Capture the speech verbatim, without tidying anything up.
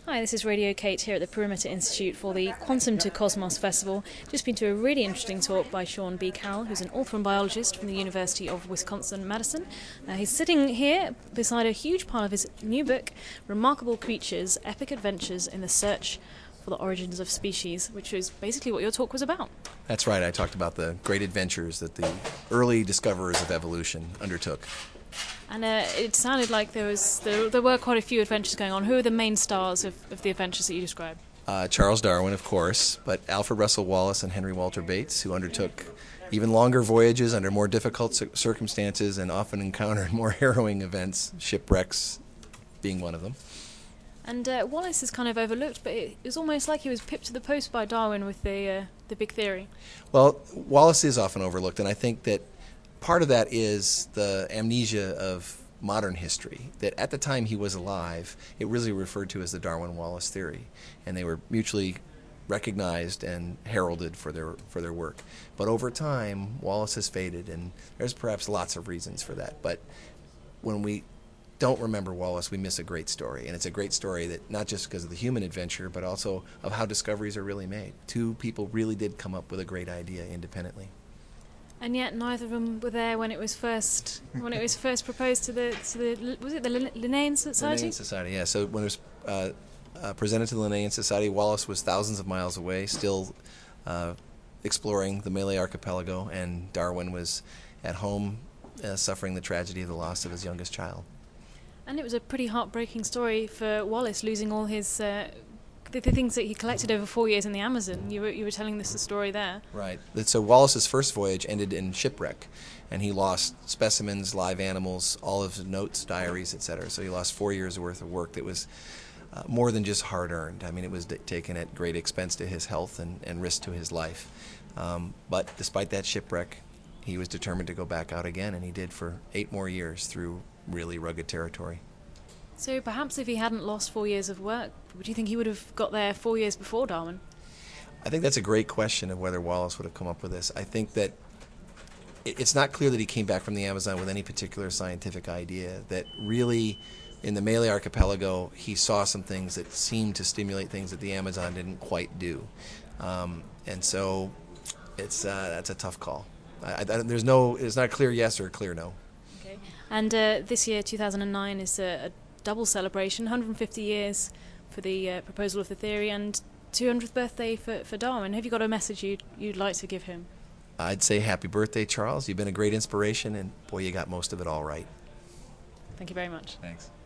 Hi, this is Radio Kate here at the Perimeter Institute for the Quantum to Cosmos Festival. Just been to a really interesting talk by Sean B. Carroll, who's an author and biologist from the University of Wisconsin-Madison. Uh, he's sitting here beside a huge pile of his new book, Remarkable Creatures, Epic Adventures in the Search for the Origins of Species, which is basically what your talk was about. That's right. I talked about the great adventures that the early discoverers of evolution undertook. And uh, it sounded like there was there, there were quite a few adventures going on. Who are the main stars of, of the adventures that you described? Uh, Charles Darwin, of course, but Alfred Russel Wallace and Henry Walter Bates, who undertook even longer voyages under more difficult circumstances and often encountered more harrowing events, shipwrecks being one of them. And uh, Wallace is kind of overlooked, but it was almost like he was pipped to the post by Darwin with the uh, the big theory. Well, Wallace is often overlooked, and I think that part of that is the amnesia of modern history, that at the time he was alive, it really referred to as the Darwin-Wallace theory, and they were mutually recognized and heralded for their for their work. But over time, Wallace has faded, and there's perhaps lots of reasons for that. But when we don't remember Wallace, we miss a great story, and it's a great story that not just because of the human adventure, but also of how discoveries are really made. Two people really did come up with a great idea independently. And yet, neither of them were there when it was first when it was first proposed to the to the was it the Lin- Linnaean Society? Linnaean Society, yeah. So when it was uh, uh, presented to the Linnaean Society, Wallace was thousands of miles away, still uh, exploring the Malay Archipelago, and Darwin was at home, uh, suffering the tragedy of the loss of his youngest child. And it was a pretty heartbreaking story for Wallace, losing all his. Uh, The, the things that he collected over four years in the Amazon. You were you were telling us the story there. Right. So Wallace's first voyage ended in shipwreck, and he lost specimens, live animals, all of his notes, diaries, et cetera. So he lost four years' worth of work that was uh, more than just hard-earned. I mean, it was d- taken at great expense to his health and, and risk to his life. Um, but despite that shipwreck, he was determined to go back out again, and he did for eight more years through really rugged territory. So perhaps if he hadn't lost four years of work, would you think he would have got there four years before Darwin? I think that's a great question of whether Wallace would have come up with this. I think that it's not clear that he came back from the Amazon with any particular scientific idea, that really in the Malay Archipelago he saw some things that seemed to stimulate things that the Amazon didn't quite do. Um, and so it's uh, that's a tough call. I, I, there's no, it's not a clear yes or a clear no. Okay. And uh, this year, two thousand nine, is a, a double celebration, one hundred fifty years for the uh, proposal of the theory and two hundredth birthday for, for Darwin. Have you got a message you'd, you'd like to give him? I'd say happy birthday, Charles. You've been a great inspiration, and boy, you got most of it all right. Thank you very much. Thanks.